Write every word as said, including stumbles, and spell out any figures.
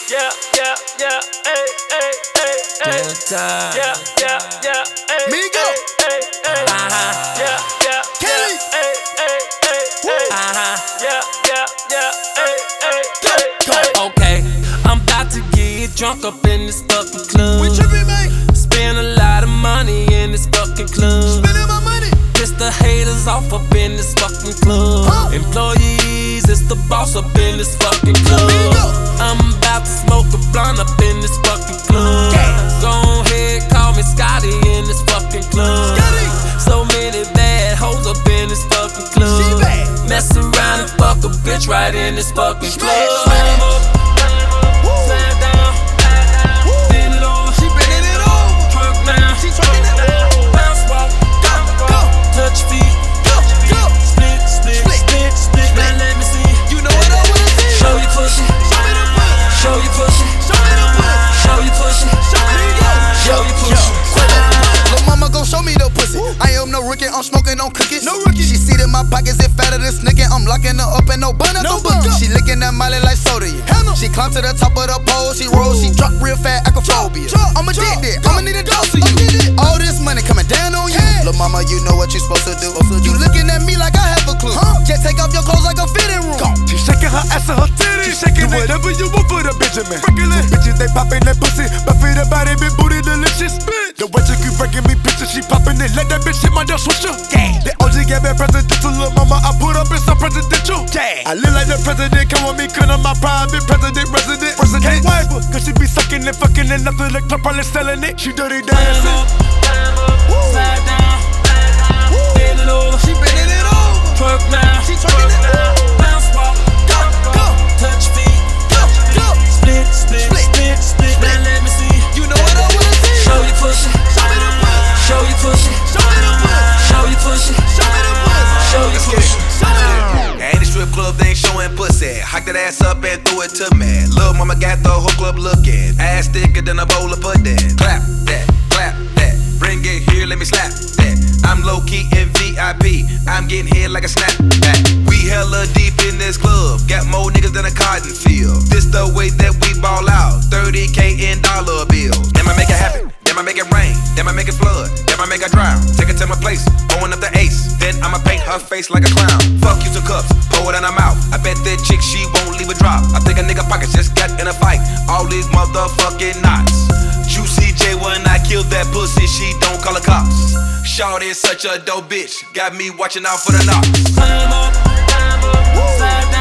yeah, yeah, yeah, hey, hey, hey, hey. Yeah, yeah, yeah, hey, Migo. hey, hey, Uh-huh. yeah, yeah, Kelly. hey, hey, hey, hey. Uh-huh. Yeah, yeah, yeah, hey, hey, Go, hey, go. hey. Okay, I'm about to get drunk up in this fucking club. We trippin', man. Spend a lot of money in this fucking club. Spending my money. Piss the haters off up in this fucking club. Huh? Employees, it's the boss up in this fucking club. Bingo. I'm about to smoke a blunt up in this fucking club. Yeah. Go ahead, call me Scotty in this fucking club. Scotty. So many bad hoes up in this fucking club. She bad. Mess around and fuck a bitch right in this fucking Smash, club. smash. Woo. Slide down, Woo. bend it over, She bending it over. twerk now, She twerking it. Woo. bounce walk, Go, go, touch feet, go, go. split, split, Split. split, split. Now let me see. You know what I wanna see. Show you push it, Show me the push. show you push it, Show me the push. show you push it, Show me the push. show you push it. Lil' mama gon' show me the pussy. I am no rookie, I'm smoking on cookies. No rookie. She see that my pockets is fatter than snickin'. I'm locking her up and no bun, no bun. She licking that molly like soda. Yeah. No. She climb to the top of the pole, she roll, she drop real fat, acrophobia. I'm addicted, I'ma need a dose of you. All this money coming down on you. Lil' mama, you know what you supposed to do. You looking at me like I have a clue. Huh? Just take off your clothes like a fitting room. She shaking her ass and her titties. She shaking it. Whatever you want for the Benjamin. Some bitches, they popping that pussy. But for the body, big booty, delicious. The way she keep breaking me pictures, she popping it. Let that bitch hit my damn switcher. Yeah. The O G gave me presidential, little mama. I put up in some presidential. Yeah. I look like the president. Come with me, cause I'm my private president, resident. President. Can't wipe her, cause she be sucking and fucking and nothing like her probably selling it. She dirty dancing. Slide down, bend it over, She bending it over. twerk now, She twerking it. Woo. bounce walk, Go, go, touch feet, go, go. split, split, Split. split, split. Now let me see. You know what I wanna see. Show you push it, Show me the push. show you push it, Show me the push. show you push it, Show me the push. show you push it. Show me the Ain't a strip club, they ain't showing pussy. Hike that ass up and throw it to me. Lil' mama got the whole club looking. Ass thicker than a bowl of pudding. Clap that, clap that. Bring it here, let me slap that. I'm low key in V I P. I'm getting hit like a snapback. We hella deep in this club. Got more niggas than a cotton field. This the way that we ball out. thirty K in dollar bills. Damn, I make it happen. Damn, I make it rain. Damn, I make it flood. Damn, I make it drown. Take it to my place. Going up the ace. Then I'ma paint her face like a clown. Fuck you some cups. Pour it in her mouth. I bet that chick she won't leave a drop. I think a nigga pockets just got in a fight. All these motherfucking knots. Juicy J when I kill that pussy, she don't call the cops. Shawty is such a dope bitch. Got me watching out for the knocks. Climb up, climb up, slide down.